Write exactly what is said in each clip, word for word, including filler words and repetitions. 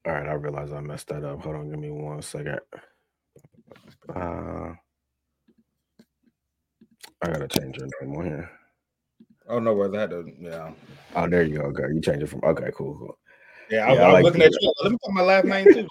All right, I realize I messed that up. Hold on, give me one second. Uh, I gotta change your name on here. Oh no, worries. I had to. Yeah, Oh, there you go. Okay, you change it from. Okay, cool, cool. yeah. I, Yeah, I I was like looking at people. you. Let me put my last name too.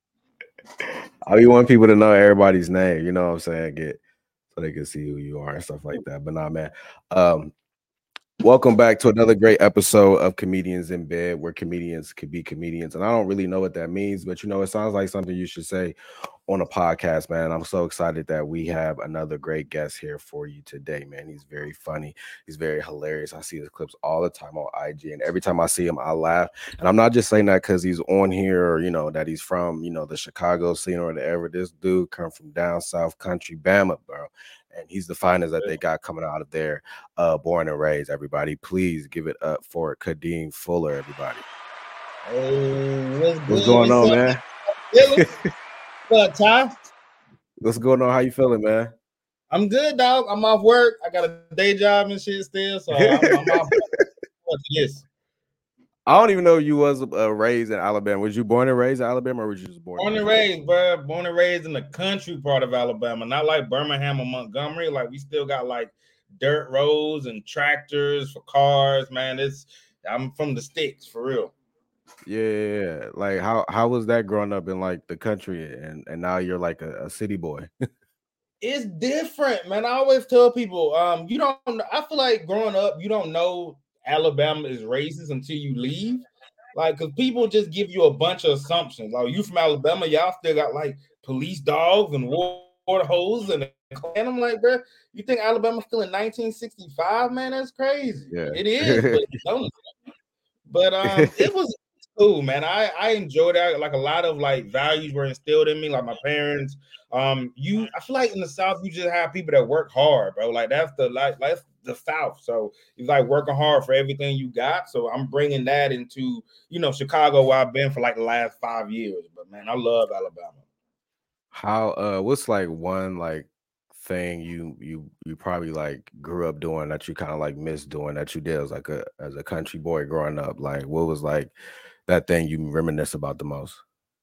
Oh, you want people to know everybody's name. You know what I'm saying? Get so they can see who you are and stuff like that. But nah, man. Um, Welcome back to another great episode of Comedians in Bed, where comedians could be comedians. And I don't really know what that means, but you know, it sounds like something you should say on a podcast, man. I'm so excited that we have another great guest here for you today, man. He's very funny. He's very hilarious. I see his clips all the time on I G, and every time I see him, I laugh. And I'm not just saying that because he's on here or, you know, that he's from, you know, the Chicago scene or whatever. This dude come from down south country, Bama, bro. And he's the finest that they got coming out of there, uh, born and raised. Everybody, please give it up for Kadeem Fuller, everybody. Hey, what's What's good? going What's on, up, man? Dylan? What, Ty? What's going on? How you feeling, man? I'm good, dog. I'm off work. I got a day job and shit still, so I'm, I'm off work. Yes. I don't even know if you was uh, raised in Alabama. Was you born and raised in Alabama, or was you just born Born there? and raised, bro. Born and raised in the country part of Alabama, not like Birmingham or Montgomery. Like we still got like dirt roads and tractors for cars, man. It's I'm from the sticks for real. Yeah, like how how was that growing up in like the country, and and now you're like a, a city boy? It's different, man. I always tell people, um, you don't. I feel like growing up, you don't know Alabama is racist until you leave. Like, cause people just give you a bunch of assumptions. Like, you from Alabama, y'all still got like police dogs and water hoses and a clan. I'm like, bro, you think Alabama's still in nineteen sixty-five, man? That's crazy. It Yeah. is, but don't. But um, it was cool, man. I I enjoyed it. Like a lot of like values were instilled in me, like my parents. Um, you, I feel like in the South, you just have people that work hard, bro. Like that's the like that's the South. So it's like working hard for everything you got. So I'm bringing that into you know Chicago, where I've been for like the last five years. But man, I love Alabama. How uh what's like one like thing you you you probably like grew up doing that you kind of like miss doing that you did as like a as a country boy growing up? Like what was like that thing you reminisce about the most?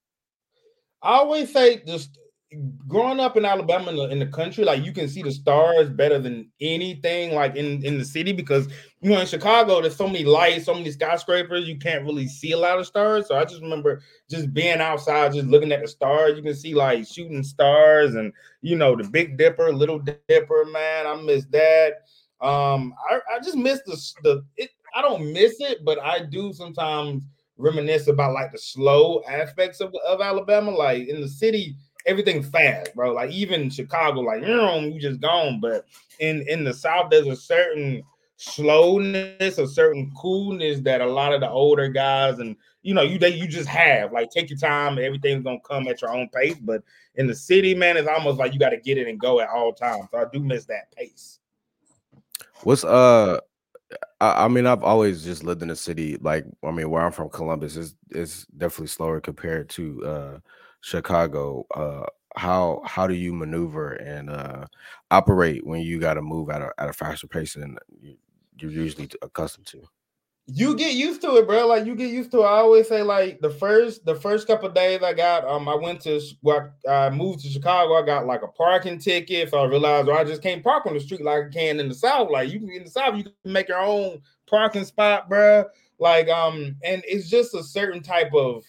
I always say just growing up in Alabama in the, in the country, like you can see the stars better than anything like in, in the city because you know in Chicago there's so many lights, so many skyscrapers, you can't really see a lot of stars. So I just remember just being outside, just looking at the stars. You can see like shooting stars and you know the Big Dipper, Little Dipper, man. I miss that. Um, I, I just miss the the it, I don't miss it, but I do sometimes reminisce about like the slow aspects of, of Alabama. Like in the city, everything fast, bro. Like even Chicago, like you just gone. But in in the South, there's a certain slowness, a certain coolness that a lot of the older guys and you know you they you just have like take your time. Everything's gonna come at your own pace. But in the city, man, it's almost like you got to get it and go at all times. So I do miss that pace. What's uh I, I mean, I've always just lived in a city. Like, I mean, where I'm from, Columbus is is definitely slower compared to uh, Chicago. Uh, how how do you maneuver and uh, operate when you got to move at a at a faster pace than you, you're usually t- accustomed to? You get used to it, bro. Like you get used to it. I always say, like the first the first couple of days I got, um, I went to well, I moved to Chicago. I got like a parking ticket, so I realized well, I just can't park on the street like I can in the South. Like you can in the South, you can make your own parking spot, bro. Like um, and it's just a certain type of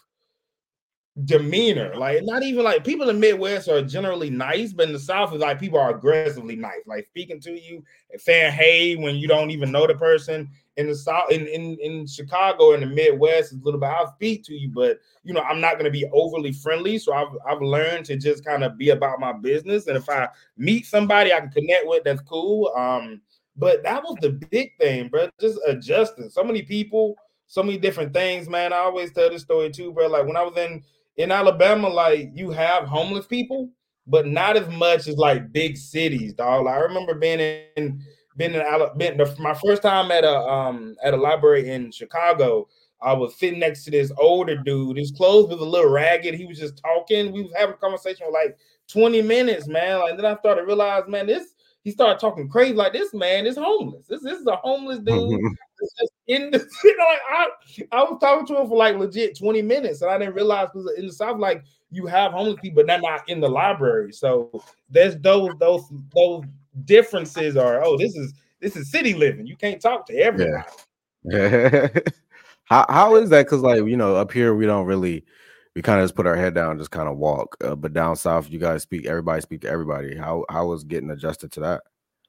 demeanor. Like not even like people in the Midwest are generally nice, but in the South is like people are aggressively nice, like speaking to you and saying hey when you don't even know the person. In the South, in in, in Chicago, in the Midwest, it's a little bit. I'll speak to you, but you know I'm not going to be overly friendly. So I've I've learned to just kind of be about my business, and if I meet somebody I can connect with, that's cool. Um, but that was the big thing, bro. Just adjusting. So many people, so many different things, man. I always tell this story too, bro. Like when I was in in Alabama, like you have homeless people, but not as much as like big cities, dog. Like, I remember being in being in Alabama, being the, my first time at a um at a library in Chicago. I was sitting next to this older dude. His clothes was a little ragged. He was just talking. We was having a conversation for like twenty minutes, man. Like then I started to realize, man, this he started talking crazy. Like this man is homeless. This this is a homeless dude in the, you know, like I, I was talking to him for like legit twenty minutes, and I didn't realize because in the South, like you have homeless people, but they're not in the library. So there's those those those differences are, oh, this is this is city living. You can't talk to everybody. Yeah. how how is that? Because like, you know, up here we don't really, we kind of just put our head down, just kind of walk. Uh, but down south, you guys speak, everybody speak to everybody. How how was getting adjusted to that?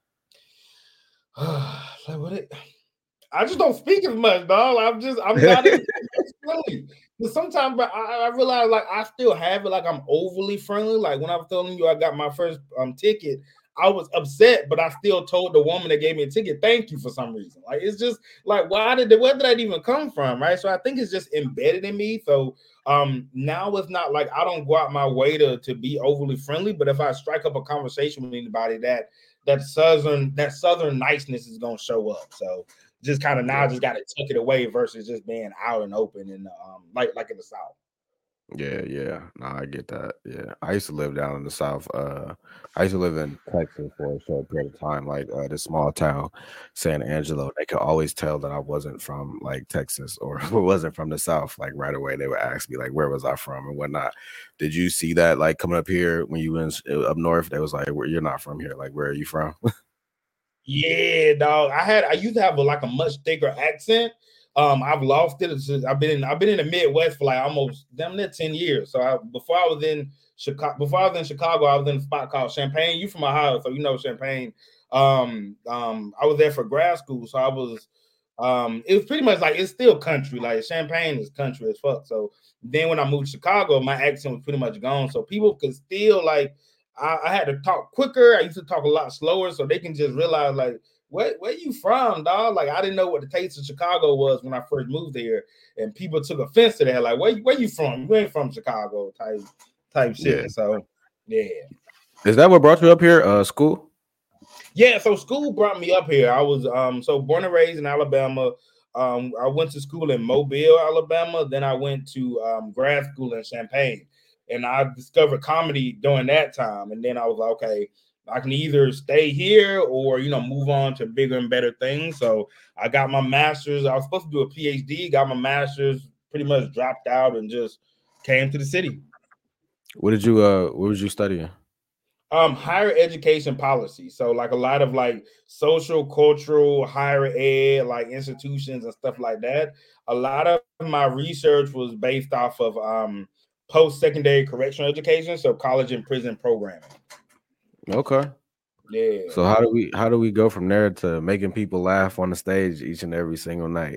like what it, I just don't speak as much, dog. I'm just I'm not as friendly. But sometimes, but I, I realize like I still have it. Like I'm overly friendly. Like when I was telling you I got my first um ticket, I was upset, but I still told the woman that gave me a ticket, thank you for some reason. Like it's just like why did where did that even come from? Right. So I think it's just embedded in me. So um now it's not like I don't go out my way to, to be overly friendly, but if I strike up a conversation with anybody, that that southern that southern niceness is gonna show up. So just kind of now, yeah. just got to tuck it away versus just being out and open and um like like in the South. Yeah, yeah, no, I get that. Yeah, I used to live down in the South. Uh, I used to live in Texas for a short period of time, like uh, this small town, San Angelo. They could always tell that I wasn't from like Texas or wasn't from the South. Like right away, they would ask me like, where was I from and whatnot. Did you see that like coming up here when you went up north? They was like, well, you're not from here. Like, where are you from? Yeah, dog. I had I used to have a, like a much thicker accent. Um, I've lost it. I've been in, I've been in the Midwest for like almost damn near ten years. So I, before I was in Chicago, before I was in Chicago, I was in a spot called Champaign. You from Ohio, so you know Champaign. Um, um, I was there for grad school, so I was. Um, it was pretty much like it's still country. Like Champaign is country as fuck. So then when I moved to Chicago, my accent was pretty much gone. So people could still like. I, I had to talk quicker. I used to talk a lot slower, so they can just realize like, where where you from, dog? Like I didn't know what the taste of Chicago was when I first moved here, and people took offense to that. Like, where where you from? You ain't from Chicago, type type shit. Yeah. So, yeah. Is that what brought you up here? Uh, school? Yeah. So school brought me up here. I was um so born and raised in Alabama. Um, I went to school in Mobile, Alabama. Then I went to um, grad school in Champaign. And I discovered comedy during that time. And then I was like, okay, I can either stay here or, you know, move on to bigger and better things. So I got my master's. I was supposed to do a P H D, got my master's, pretty much dropped out and just came to the city. What did you, uh, what was you studying? Um, higher education policy. So like a lot of like social, cultural, higher ed, like institutions and stuff like that. A lot of my research was based off of, um, post-secondary correctional education, so college and prison programming. Okay. Yeah. So how do we how do we go from there to making people laugh on the stage each and every single night?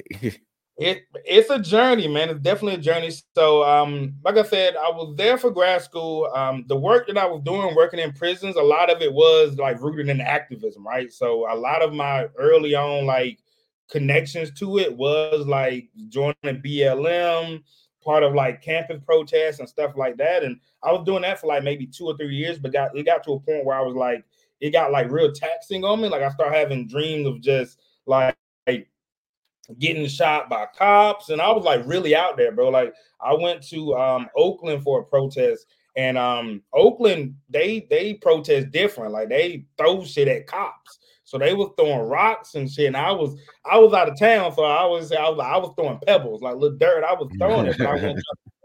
it it's a journey, man. It's definitely a journey. So um, like I said, I was there for grad school. Um, the work that I was doing, working in prisons, a lot of it was like rooted in activism, right? So a lot of my early on like connections to it was like joining B L M, part of like campus protests and stuff like that. And I was doing that for like maybe two or three years, but got it got to a point where I was like, it got like real taxing on me. Like I started having dreams of just like, like getting shot by cops. And I was like really out there, bro. Like I went to um, Oakland for a protest, and um, Oakland, they they protest different. Like they throw shit at cops. So they was throwing rocks and shit. And I was I was out of town, so I always say I was I was throwing pebbles, like little dirt. I was throwing it, but I wasn't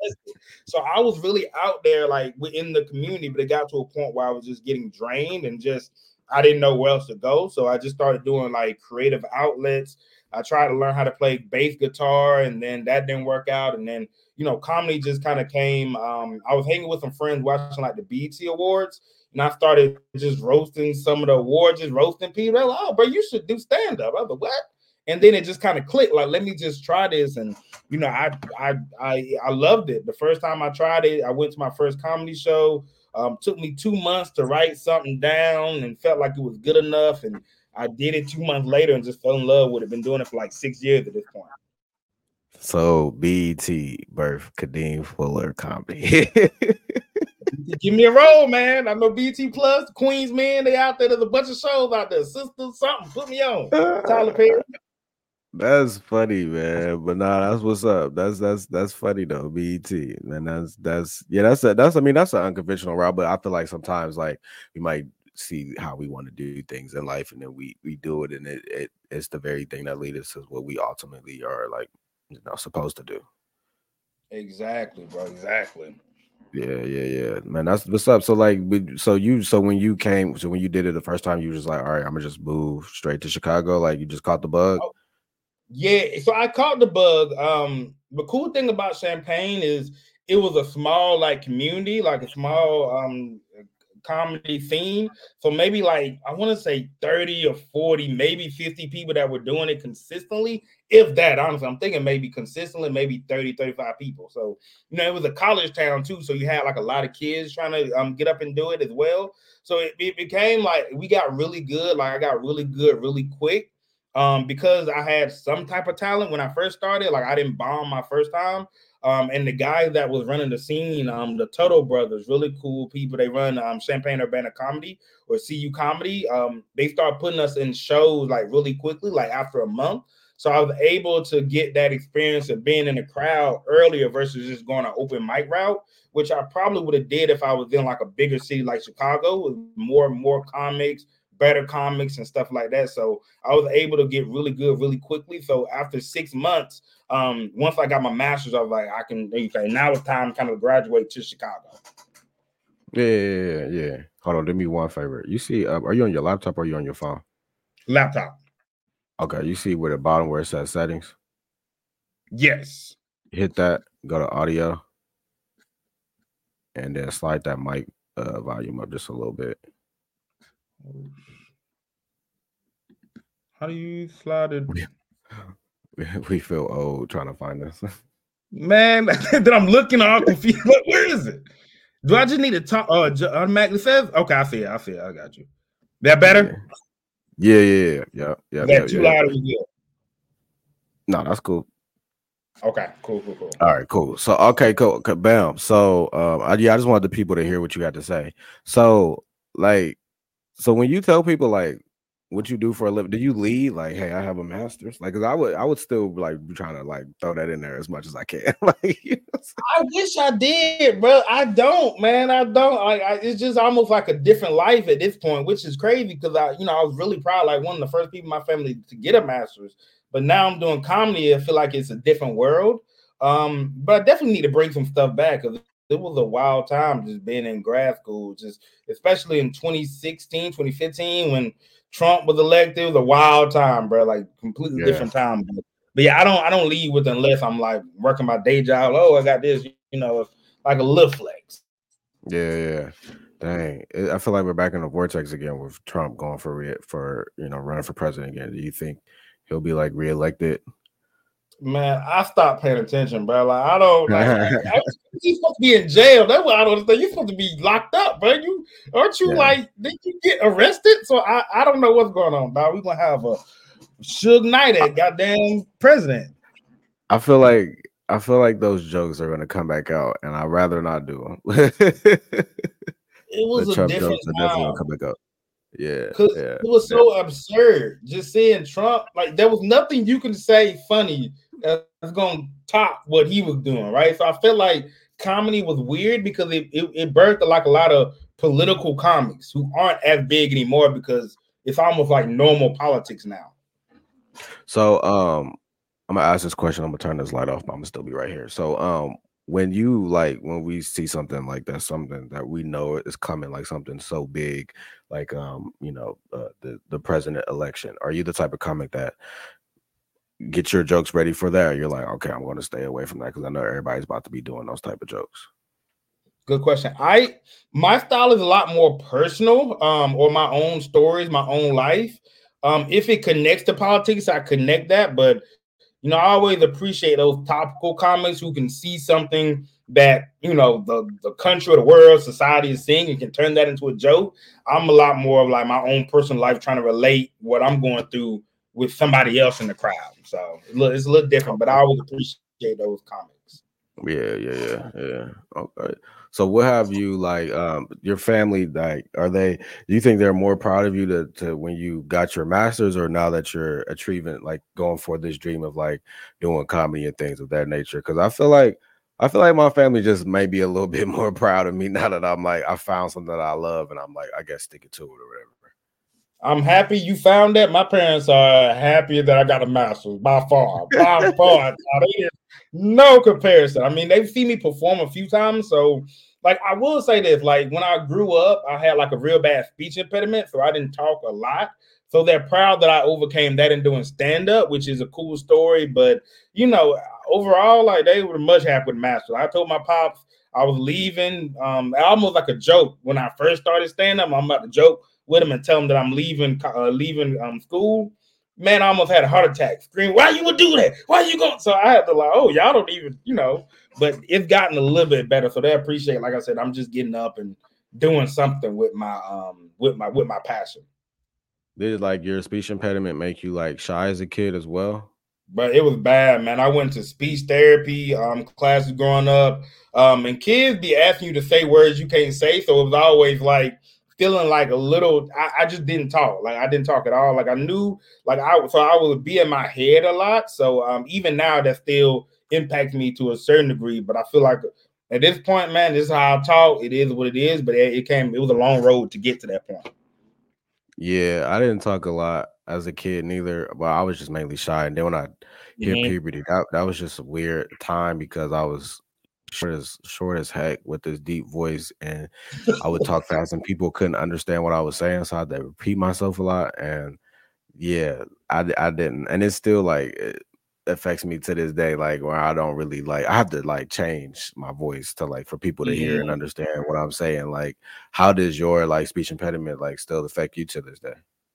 so I was really out there, like within the community. But it got to a point where I was just getting drained and just I didn't know where else to go. So I just started doing like creative outlets. I tried to learn how to play bass guitar, and then that didn't work out. And then you know, comedy just kind of came. Um, I was hanging with some friends watching like the B E T Awards. And I started just roasting some of the awards, just roasting people. They're like, oh, bro, you should do stand-up. I was like, what? And then it just kind of clicked. Like, let me just try this. And, you know, I I I I loved it. The first time I tried it, I went to my first comedy show. Um, took me two months to write something down and felt like it was good enough. And I did it two months later and just fell in love with it. Been doing it for like six years at this point. So B E T birth Kadeem Fuller comedy. Give me a role, man. I know B E T Plus, Queens Men, they out there. There's a bunch of shows out there. Sisters, something. Put me on. Tyler Perry. That's funny, man. But nah, that's what's up. That's that's that's funny though. B E T, man. That's that's yeah. That's a, that's I mean that's an unconventional route. But I feel like sometimes like we might see how we want to do things in life, and then we we do it, and it, it it's the very thing that leads us to what we ultimately are like, you know, supposed to do. Exactly, bro. Exactly. Yeah, yeah, yeah, man. That's what's up. So like, so you, so when you came, so when you did it the first time, you were just like, all right, I'm gonna just move straight to Chicago. Like, you just caught the bug. Oh, yeah, so I caught the bug. Um, the cool thing about Champaign is it was a small like community, like a small um comedy scene. So maybe like I want to say thirty or forty, maybe fifty people that were doing it consistently. If that, honestly, I'm thinking maybe consistently, maybe thirty, thirty-five people. So, you know, it was a college town too. So you had like a lot of kids trying to um, get up and do it as well. So it, it became like we got really good. Like I got really good really quick. Um, because I had some type of talent when I first started. Like I didn't bomb my first time. Um, and the guy that was running the scene, um, the Tuttle brothers, really cool people. They run um, Champaign Urbana Comedy or C U Comedy. Um, they start putting us in shows like really quickly, like after a month. So I was able to get that experience of being in the crowd earlier versus just going an open mic route, which I probably would have did if I was in like a bigger city like Chicago with more and more comics, better comics and stuff like that. So I was able to get really good really quickly. So after six months, um, once I got my master's, I was like, I can, okay, now it's time to kind of graduate to Chicago. Yeah, yeah, yeah, yeah. Hold on, do me one favor. You see, uh, are you on your laptop or are you on your phone? Laptop. Okay, you see where the bottom where it says settings? Yes. Hit that, go to audio, and then slide that mic uh, volume up just a little bit. How do you slide it? We feel old trying to find this. Man, that I'm looking all confused. Where is it? Do I just need to talk? Oh, it automatically says? Okay, I see it. I see it. I got you. That better? Yeah, yeah, yeah, yeah, yeah. yeah that yeah, too yeah, loud yeah. or No, that's cool. Okay, cool, cool, cool. All right, cool. So, okay, cool. Okay, bam. So, um, I, yeah, I just wanted the people to hear what you had to say. So, like, so when you tell people like what you do for a living, do you lead like, hey, I have a master's? Like, cause I would, I would still like be trying to like throw that in there as much as I can. Like, you know I wish I did, bro. I don't, man. I don't. I, I, it's just almost like a different life at this point, which is crazy because I, you know, I was really proud, like one of the first people in my family to get a master's. But now I'm doing comedy. I feel like it's a different world. Um, but I definitely need to bring some stuff back because it was a wild time just being in grad school, just especially in twenty sixteen, twenty fifteen when Trump was elected. It was a wild time, bro. Like completely yeah. different time. But, but yeah, I don't I don't leave with unless I'm like working my day job. Oh, I got this, you know, like a little flex. Yeah, yeah. Dang. I feel like we're back in the vortex again with Trump going for re- for you know running for president again. Do you think he'll be like reelected? Man, I stopped paying attention, bro. Like I don't like I, I, he's supposed to be in jail. That's what I don't understand. You're supposed to be locked up, bro. You aren't you yeah. like did you get arrested? So I, I don't know what's going on, dog. We're gonna have a Suge Knight at goddamn president. I feel like I feel like those jokes are gonna come back out, and I'd rather not do them. It was the a Trump different jokes are definitely gonna come back up. Yeah, because yeah, it was so yeah. absurd. Just seeing Trump, like there was nothing you can say funny that's gonna top what he was doing, right? So I felt like comedy was weird because it, it, it birthed like a lot of political comics who aren't as big anymore because it's almost like normal politics now. So um I'm gonna ask this question. I'm gonna turn this light off, but I'm gonna still be right here. So um when you like when we see something like that, something that we know is coming, like something so big, like um, you know, uh, the, the president election, are you the type of comic that get your jokes ready for that? You're like, okay, I'm going to stay away from that because I know everybody's about to be doing those type of jokes. Good question. I my style is a lot more personal, um, or my own stories, my own life. Um, if it connects to politics, I connect that. But you know, I always appreciate those topical comics who can see something that you know the, the country or the world, society is seeing and can turn that into a joke. I'm a lot more of like my own personal life, trying to relate what I'm going through with somebody else in the crowd. So it's a little, it's a little different, but I always appreciate those comics. Yeah, yeah, yeah, yeah. Okay. So what have you like um your family like are they do you think they're more proud of you to, to when you got your master's or now that you're achieving like going for this dream of like doing comedy and things of that nature? Because I feel like I feel like my family just may be a little bit more proud of me now that I'm like I found something that I love and I'm like I guess sticking to it or whatever. I'm happy you found that. My parents are happier that I got a master's by far. By far. No comparison. I mean, they've seen me perform a few times. So, like, I will say this, like, when I grew up, I had like a real bad speech impediment. So I didn't talk a lot. So they're proud that I overcame that in doing stand-up, which is a cool story. But, you know, overall, like, they were much happier with master's. I told my pops I was leaving, um, almost like a joke. When I first started stand-up, I'm about to joke with him and tell him that I'm leaving uh, leaving um, school. Man, I almost had a heart attack. Scream, why you would do that? Why you going? So I had to like, oh, y'all don't even, you know, but it's gotten a little bit better. So they appreciate, like I said, I'm just getting up and doing something with my um with my with my passion. Did like your speech impediment make you like shy as a kid as well? But it was bad, man. I went to speech therapy um classes growing up. Um, and kids be asking you to say words you can't say. So it was always like feeling like a little, I, I just didn't talk. Like I didn't talk at all. Like I knew, like I, so I would be in my head a lot. So um, even now that still impacts me to a certain degree. But I feel like at this point, man, this is how I talk. It is what it is. But it, it came, it was a long road to get to that point. Yeah, I didn't talk a lot as a kid neither. But I was just mainly shy. And then when I hit mm-hmm. puberty, that, that was just a weird time because I was short as short as heck with this deep voice, and I would talk fast and people couldn't understand what I was saying, so I had to repeat myself a lot. And yeah, I, I didn't, and it's still like it affects me to this day, like where I don't really like I have to like change my voice to like for people to hear and understand what I'm saying. Like, how does your like speech impediment like still affect you to this day?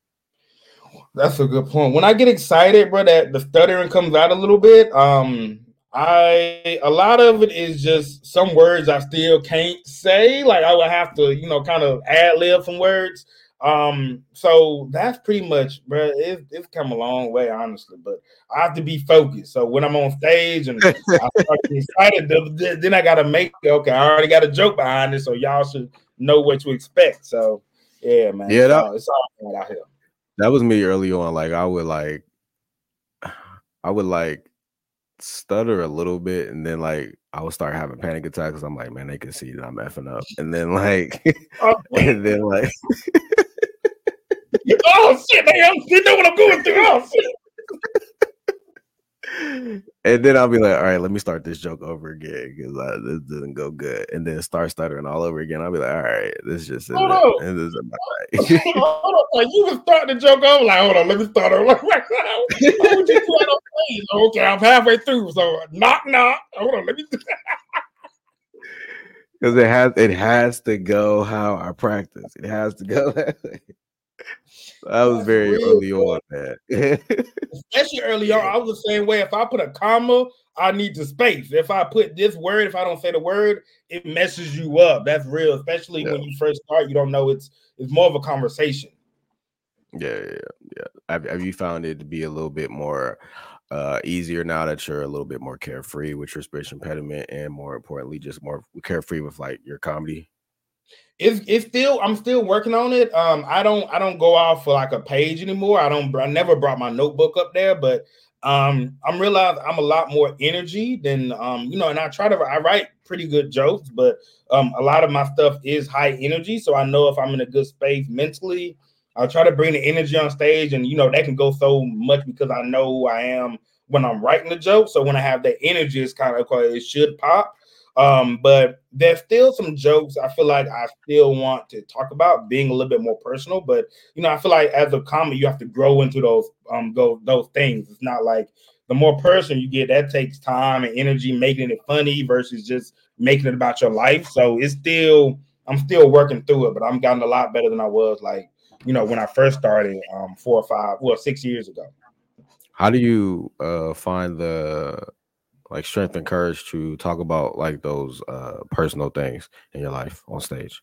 That's a good point. When I get excited, bro, that the stuttering comes out a little bit. um I a lot of it is just some words I still can't say. Like I would have to, you know, kind of ad lib some words. Um, so that's pretty much, bro. It's it's come a long way, honestly. But I have to be focused. So when I'm on stage and I start getting excited, then I gotta make okay. I already got a joke behind it, so y'all should know what to expect. So yeah, man. Yeah, it's that, all, it's all out here. That was me early on. Like I would like, I would like. stutter a little bit, and then like I would start having panic attacks because I'm like, man, they can see that I'm effing up, and then like, oh, and then like, oh shit, man, you know what I'm going through. Oh shit. And then I'll be like, all right, let me start this joke over again because this didn't go good, and then start stuttering all over again. I'll be like, all right, this just isn't, hold it. This isn't right. Hold on, like you can start the joke over. Like, hold on, let me start over. How would you do that on stage? Okay, I'm halfway through, so knock knock. Hold on, let me. Because it has it has to go how I practice. It has to go that way. I was That's very real, early bro. on, man. Especially early on, I was the same way. If I put a comma, I need to space. If I put this word, if I don't say the word, it messes you up. That's real, especially yeah. when you first start. You don't know it's it's more of a conversation. Yeah, yeah, yeah. Have, have you found it to be a little bit more uh, easier now that you're a little bit more carefree with your speech impediment, and more importantly, just more carefree with like your comedy? It's it's still I'm still working on it. Um, I don't I don't go out for like a page anymore. I don't I never brought my notebook up there, but um, I'm realizing I'm a lot more energy than um, you know, and I try to I write pretty good jokes, but um, a lot of my stuff is high energy. So I know if I'm in a good space mentally, I'll try to bring the energy on stage, and you know, that can go so much because I know who I am when I'm writing the joke. So when I have that energy, it's kind of it should pop. Um, but there's still some jokes I feel like I still want to talk about, being a little bit more personal. But you know, I feel like as a comic, you have to grow into those um go those things. It's not like the more personal you get, that takes time and energy making it funny versus just making it about your life. So it's still I'm still working through it, but I'm gotten a lot better than I was like, you know, when I first started um four or five, well, six years ago. How do you uh find the like strength and courage to talk about like those uh personal things in your life on stage?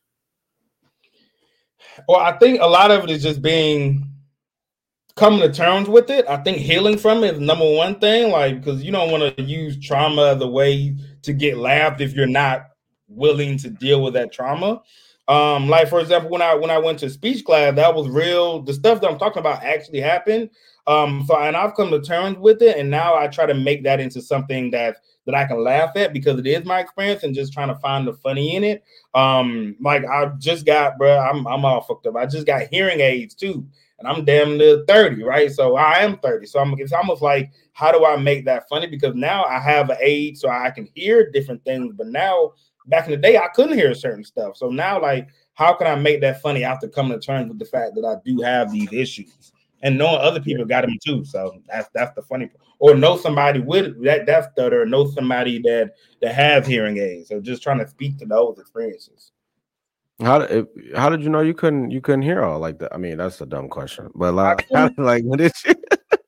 Well, I think a lot of it is just being coming to terms with it. I think healing from it is number one thing, like because you don't want to use trauma as a way to get laughed if you're not willing to deal with that trauma. Um, like for example, when I when I went to speech class, that was real. The stuff that I'm talking about actually happened. Um, so and I've come to terms with it, and now I try to make that into something that that I can laugh at because it is my experience, and just trying to find the funny in it. Um, like I just got, bro, I'm I'm all fucked up. I just got hearing aids too, and I'm damn near thirty, right? So I am thirty. So I'm it's almost like, how do I make that funny? Because now I have an aid, so I can hear different things. But now, back in the day, I couldn't hear certain stuff. So now, like, how can I make that funny after coming to terms with the fact that I do have these issues and knowing other people got them too? So that's that's the funny part. Or know somebody with that that stutter, or know somebody that that has hearing aids. So just trying to speak to those experiences. How did how did you know you couldn't you couldn't hear all like that? I mean, that's a dumb question, but like, how, like when did you?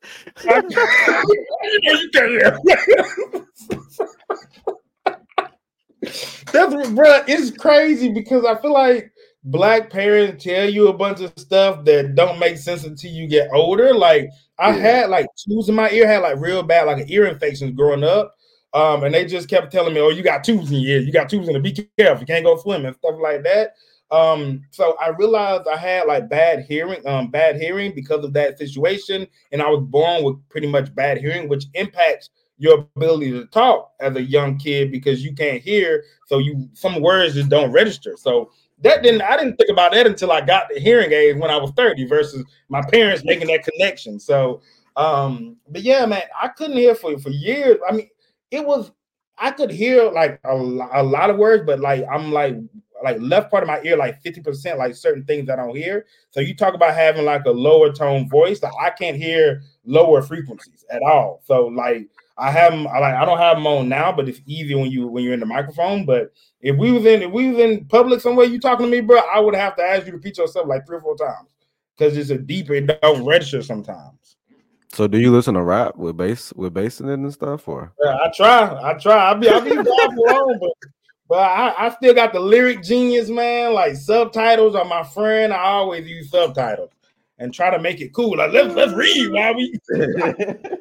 That's bro. It's crazy because I feel like black parents tell you a bunch of stuff that don't make sense until you get older. Like I yeah. had like tubes in my ear, had like real bad like ear infections growing up. Um, and they just kept telling me, "Oh, you got tubes in your ear. You got tubes in the. Be careful. You can't go swim and stuff like that." Um, so I realized I had like bad hearing, um, bad hearing because of that situation, and I was born with pretty much bad hearing, which impacts your ability to talk as a young kid because you can't hear, so you some words just don't register. So that didn't I didn't think about that until I got the hearing aids when I was thirty versus my parents making that connection. So, um, but yeah, man, I couldn't hear for for years. I mean. It was, I could hear like a, a lot of words, but like I'm like like left part of my ear, like fifty percent, like certain things I don't hear. So you talk about having like a lower tone voice, like I can't hear lower frequencies at all. So like I have them, I like I don't have them on now, but it's easy when you when you're in the microphone. But if we was in if we was in public somewhere, you talking to me, bro, I would have to ask you to repeat yourself like three or four times because it's a deeper, it don't register sometimes. So do you listen to rap with bass with bass in it and stuff, or? Yeah, I try, I try. I be I be long, but but I, I still got the lyric genius, man. Like subtitles are my friend. I always use subtitles and try to make it cool. Like let's let's read while we try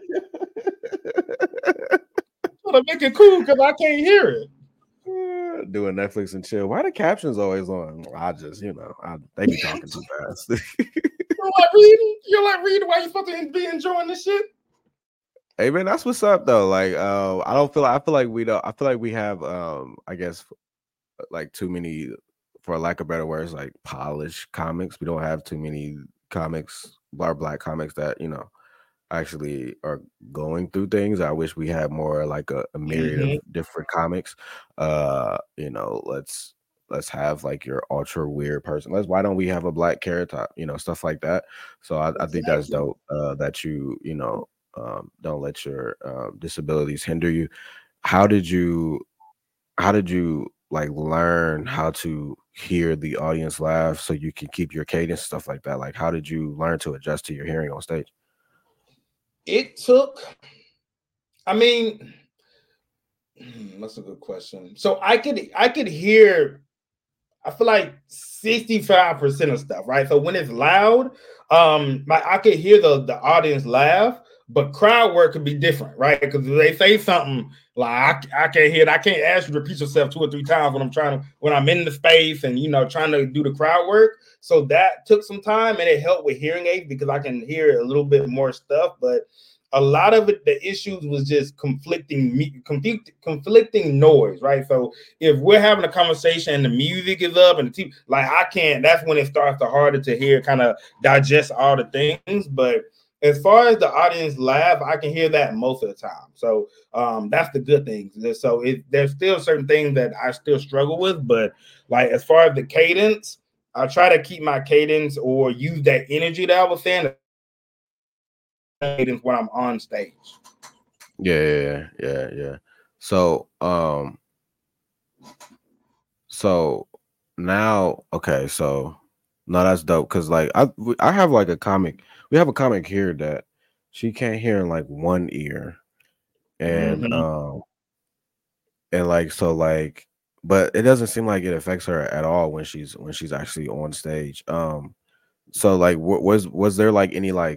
to make it cool because I can't hear it. Doing Netflix and chill. Why the captions always on? I just, you know, I, they be talking too fast. You're like reading. You're like reading. Why you supposed to be enjoying this shit? Hey man, that's what's up though. Like, uh, I don't feel. I feel like we don't. I feel like we have, um, I guess, like too many, for lack of better words, like polished comics. We don't have too many comics, our black comics that you know actually are going through things. I wish we had more like a, a myriad mm-hmm. of different comics. Uh, you know, let's let's have like your ultra weird person. Let's why don't we have a black Carrot Top? You know, stuff like that. So I, I think that's dope. Uh, that you you know um, don't let your uh, disabilities hinder you. How did you how did you like learn how to hear the audience laugh so you can keep your cadence, stuff like that? Like, how did you learn to adjust to your hearing on stage? It took, I mean, that's a good question. So I could I could hear, I feel like sixty-five percent of stuff, right? So when it's loud, um, like I could hear the, the audience laugh, but crowd work could be different, right? Because if they say something like I, I can't hear it, I can't ask you to repeat yourself two or three times when I'm trying to when I'm in the space and you know trying to do the crowd work. So that took some time and it helped with hearing aids because I can hear a little bit more stuff, but a lot of it, the issues was just conflicting, conflict, conflicting noise, right? So if we're having a conversation and the music is up and the T V, like I can't, that's when it starts to harder to hear, kind of digest all the things. But as far as the audience laugh, I can hear that most of the time. So um, that's the good thing. So it, there's still certain things that I still struggle with, but like as far as the cadence, I try to keep my cadence or use that energy that I was saying when I'm on stage. Yeah, yeah, yeah, yeah. So, um, so now, okay, so no, that's dope because like I, I have like a comic. We have a comic here that she can't hear in like one ear, and mm-hmm. um, and like so like, but it doesn't seem like it affects her at all when she's when she's actually on stage. Um, so like, w- was was there like any like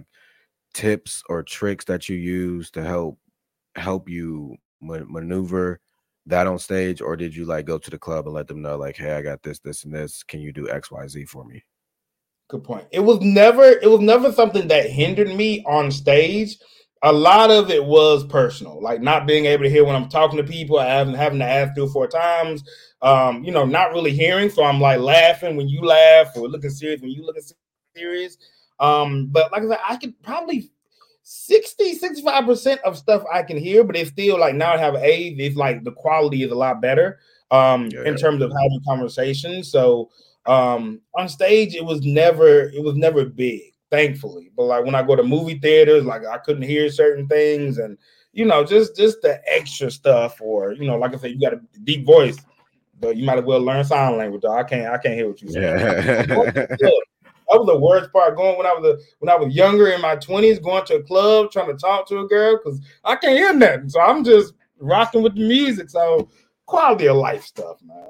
tips or tricks that you use to help help you ma- maneuver that on stage, or did you like go to the club and let them know like, hey, I got this, this, and this. Can you do X, Y, Z for me? Good point. It was never it was never something that hindered me on stage. A lot of it was personal, like not being able to hear when I'm talking to people, having having to ask three or four times, um, you know, not really hearing. So I'm like laughing when you laugh, or looking serious when you look serious. Um, but like I said, I could probably sixty, sixty-five percent of stuff I can hear, but it's still like now I have age, it's like the quality is a lot better um Yeah. in terms of having conversations. So um on stage it was never it was never big, thankfully. But like when I go to movie theaters, like I couldn't hear certain things, and you know, just just the extra stuff, or you know, like I said, you got a deep voice, but you might as well learn sign language. Though I can't I can't hear what you say. Yeah. That was the worst part, going when I was a, when I was younger in my twenties, going to a club trying to talk to a girl because I can't hear nothing. So I'm just rocking with the music. So quality of life stuff, man.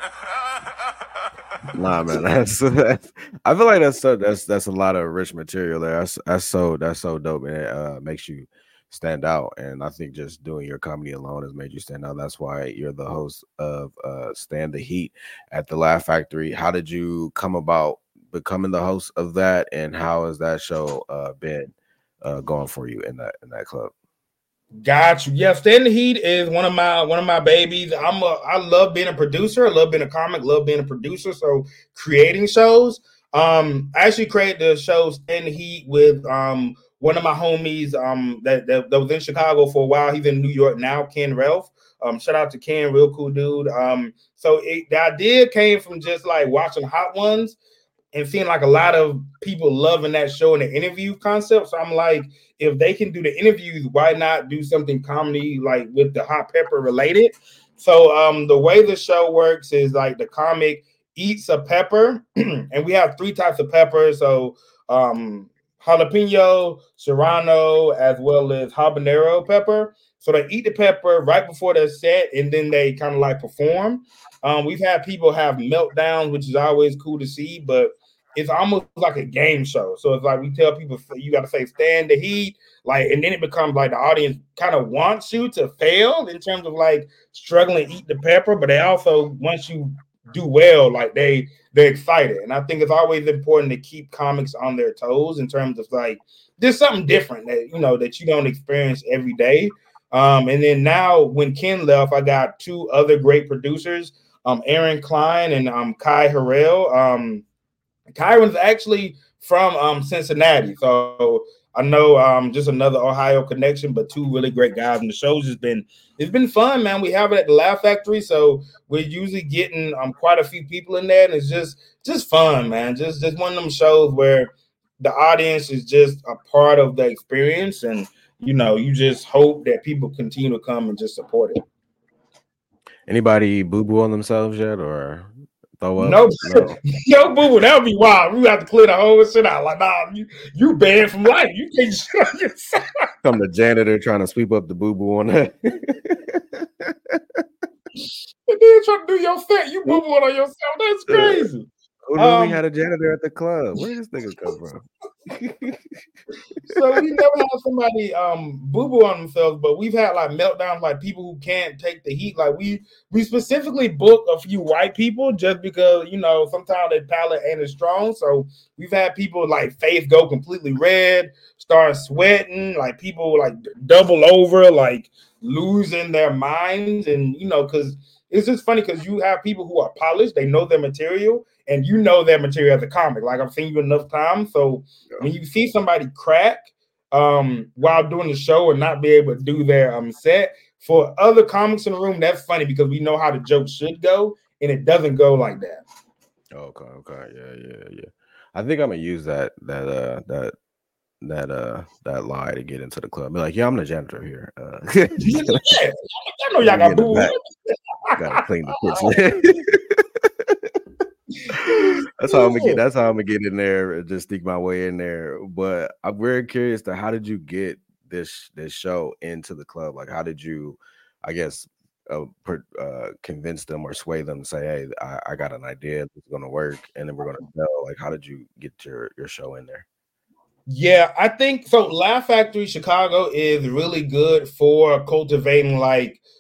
Nah, man, that's, that's I feel like that's so, that's that's a lot of rich material there. That's that's so that's so dope, and it uh, makes you stand out. And I think just doing your comedy alone has made you stand out. That's why you're the host of uh, Stand the Heat at the Laugh Factory. How did you come about becoming the host of that, and how has that show uh, been uh, going for you in that in that club? Got you. Yeah, Stand the Heat is one of my one of my babies. I'm a I love being a producer. I love being a comic. Love being a producer. So creating shows. Um, I actually created the show Stand the Heat with um one of my homies um that, that, that was in Chicago for a while. He's in New York now, Ken Ralph. Um, shout out to Ken, real cool dude. Um, so it, the idea came from just like watching Hot Ones and seeing like a lot of people loving that show and the interview concept. So I'm like, if they can do the interviews, why not do something comedy like with the hot pepper related? So um, the way the show works is like the comic eats a pepper, and we have three types of pepper. So um, jalapeno, serrano, as well as habanero pepper. So they eat the pepper right before they're set, and then they kind of like perform. Um, we've had people have meltdowns, which is always cool to see, but it's almost like a game show. So it's like we tell people you got to say stand the heat, like, and then it becomes like the audience kind of wants you to fail in terms of like struggling to eat the pepper, but they also once you do well, like they they're excited. And I think it's always important to keep comics on their toes in terms of like there's something different that you know that you don't experience every day. Um, and then now when Ken left, I got two other great producers, um, Aaron Klein and um, Kai Harrell. Um, Kyron's actually from um, Cincinnati, so I know um, just another Ohio connection, but two really great guys. And the show's just been it's been fun, man. We have it at the Laugh Factory, so we're usually getting um, quite a few people in there, and it's just just fun, man. Just just one of them shows where the audience is just a part of the experience, and you know, you just hope that people continue to come and just support it. Anybody boo boo on themselves yet, or? No, no, no, boo boo. That would be wild. We have to clear the whole shit out. Like, nah, you you banned from life. You can't shit on yourself. Come the janitor trying to sweep up the boo boo on that. And then trying to do your set, you boo boo on yourself. That's crazy. Who knew um, we had a janitor at the club? Where did this nigga come from? So we never had somebody um boo boo on themselves, but we've had like meltdowns, like people who can't take the heat. Like we we specifically book a few white people just because you know sometimes their palate ain't as strong. So we've had people like face go completely red, start sweating, like people like double over, like losing their minds, and you know because. It's just funny because you have people who are polished, they know their material, and you know their material as a comic. Like I've seen you enough times. So yeah. When you see somebody crack um, while doing the show and not be able to do their um, set, for other comics in the room, that's funny because we know how the joke should go, and it doesn't go like that. Okay, okay, yeah, yeah, yeah. I think I'm gonna use that that uh that that uh that lie to get into the club. Be like, yeah, I'm the janitor here. Uh, yeah, I know y'all got boo. Gotta clean the kitchen. That's how I'm gonna get. That's how I'm gonna get in there and just sneak my way in there. But I'm very curious to how did you get this this show into the club? Like, how did you, I guess, uh, per, uh convince them or sway them to say, hey, I, I got an idea that's gonna work, and then we're gonna sell. Like, how did you get your your show in there? Yeah, I think so. Laugh Factory Chicago is really good for cultivating like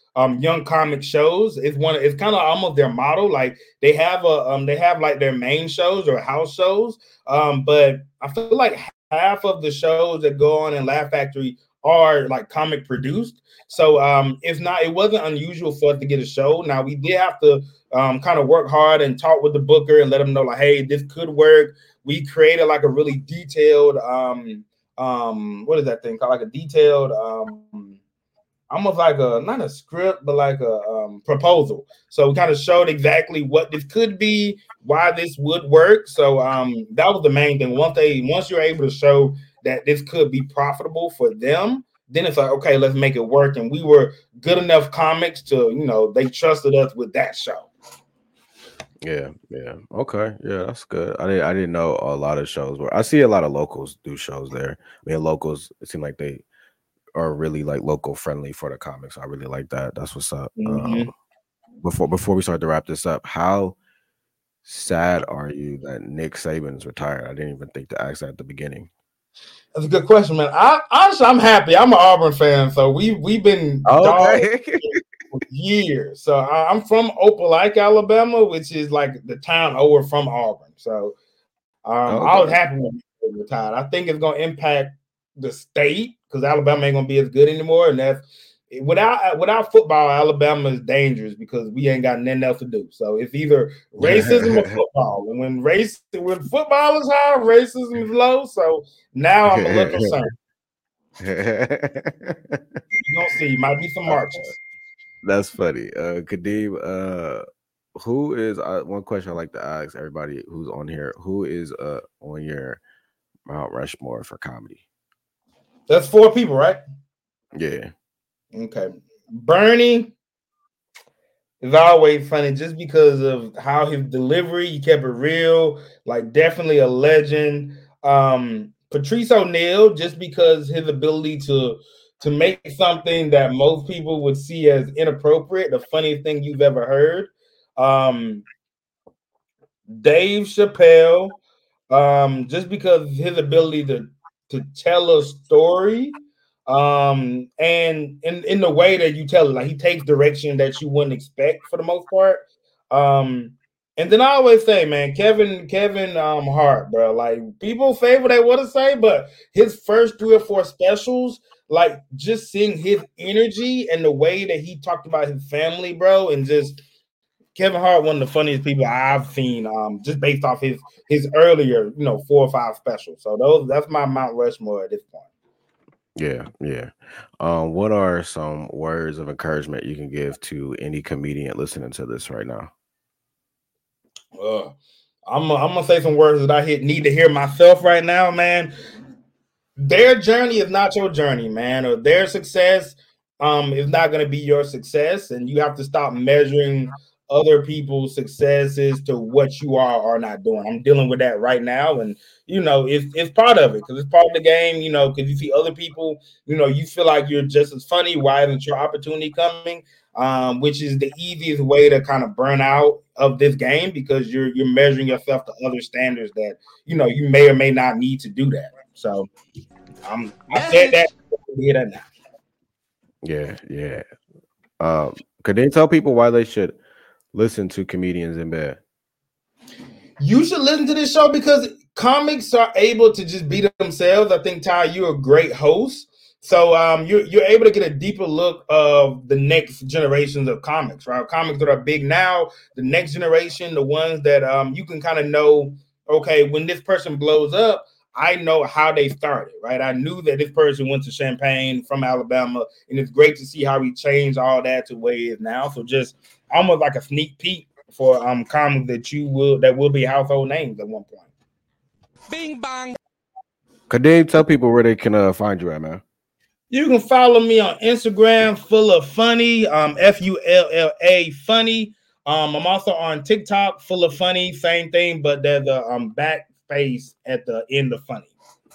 um young comic shows. It's one. It's kind of almost their model. Like they have a um they have like their main shows or house shows. Um, but I feel like half of the shows that go on in Laugh Factory are like comic produced. So um, it's not. It wasn't unusual for us to get a show. Now we did have to um kind of work hard and talk with the booker and let them know like, hey, this could work. We created like a really detailed um um what is that thing called? Like a detailed um almost like a not a script, but like a um, proposal. So we kind of showed exactly what this could be, why this would work. So um, that was the main thing. Once they once you're able to show that this could be profitable for them, then it's like, okay, let's make it work. And we were good enough comics to, you know, they trusted us with that show. Yeah, yeah, okay, yeah, that's good. I didn't, I didn't know a lot of shows where I see a lot of locals do shows there. I mean, locals, it seemed like they are really like local friendly for the comics. I really like that. That's what's up. Mm-hmm. Um, before before we start to wrap this up, how sad are you that Nick Saban's retired? I didn't even think to ask that at the beginning. That's a good question, man. I honestly, I'm happy. I'm an Auburn fan, so we we've been okay. for years. So I, I'm from Opelika, Alabama, which is like the town over from Auburn. So um, okay. I was happy when he retired. I think it's going to impact the state because Alabama ain't going to be as good anymore, and that's without without football, Alabama is dangerous because we ain't got nothing else to do. So it's either racism or football. And when race when football is high, racism is low. So now I'm a little concerned. You don't see, might be some marches. That's funny. Uh Kadeem, uh who is uh, one question I like to ask everybody who's on here, who is uh on your Mount Rushmore for comedy? That's four people, right? Yeah. Okay. Bernie is always funny just because of how his delivery, he kept it real, like definitely a legend. Um, Patrice O'Neal, just because his ability to to make something that most people would see as inappropriate, the funniest thing you've ever heard. Um, Dave Chappelle, um, just because his ability to to tell a story. Um, and in, in the way that you tell it, like he takes direction that you wouldn't expect for the most part. Um, and then I always say, man, Kevin, Kevin um Hart, bro. Like people say what they want to say, but his first three or four specials, like just seeing his energy and the way that he talked about his family, bro, and just Kevin Hart, one of the funniest people I've seen, um, just based off his his earlier, you know, four or five specials. So those that's my Mount Rushmore at this point. Yeah, yeah. Um, what are some words of encouragement you can give to any comedian listening to this right now? Uh, I'm I'm gonna say some words that I hit, need to hear myself right now, man. Their journey is not your journey, man, or their success um is not gonna be your success, and you have to stop measuring other people's successes to what you are or not doing. I'm dealing with that right now, and you know, it's it's part of it because it's part of the game, you know, because you see other people, you know, you feel like you're just as funny. Why isn't your opportunity coming? Um, which is the easiest way to kind of burn out of this game because you're you're measuring yourself to other standards that you know you may or may not need to do that. So um, I said that. that now. Yeah, yeah. Um, could they tell people why they should listen to Comedians in Bed? You should listen to this show because comics are able to just be themselves. I think, Ty, you're a great host. So um, you're, you're able to get a deeper look of the next generations of comics, right? Comics that are big now, the next generation, the ones that um, you can kind of know, okay, when this person blows up, I know how they started, right? I knew that this person went to Champaign from Alabama, and it's great to see how he changed all that to where he is now. So just almost like a sneak peek for um comics that you will that will be household names at one point. Bing bang. Could they tell people where they can uh, find you at, man? You can follow me on Instagram, full of funny, um, F U L L A funny. Um, I'm also on TikTok, full of funny, same thing, but there's a um back face at the end of funny.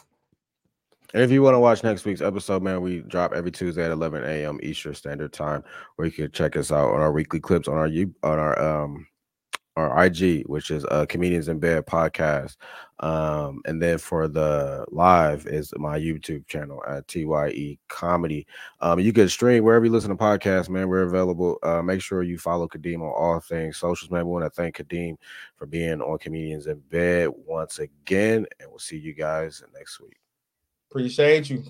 And if you want to watch next week's episode, man, we drop every Tuesday at eleven a.m. Eastern Standard Time, where you can check us out on our weekly clips on our on our um or I G, which is uh, Comedians in Bed podcast. Um, and then for the live is my YouTube channel at T Y E Comedy. Um, you can stream wherever you listen to podcasts, man. We're available. Uh, make sure you follow Kadeem on all things socials, man. We want to thank Kadeem for being on Comedians in Bed once again, and we'll see you guys next week. Appreciate you.